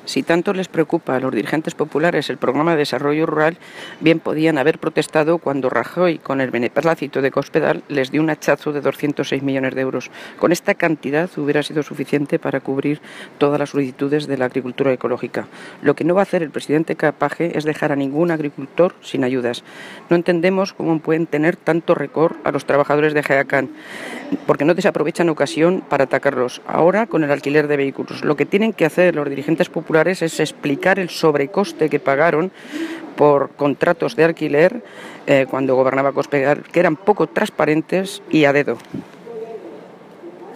Si tanto les preocupa a los dirigentes populares el programa de desarrollo rural, bien podían haber protestado cuando Rajoy, con el beneplácito de Cospedal, les dio un hachazo de 206 millones de euros. Con esta cantidad hubiera sido suficiente para cubrir todas las solicitudes de la agricultura ecológica. Lo que no va a hacer el presidente Paje es dejar a ningún agricultor sin ayudas. No entendemos cómo pueden tener tanto récord a los trabajadores de Jaén, porque no desaprovechan ocasión para atacarlos. Ahora, con el alquiler de vehículos, lo que tienen que hacer los dirigentes populares es explicar el sobrecoste que pagaron por contratos de alquiler cuando gobernaba Cospedal, que eran poco transparentes y a dedo.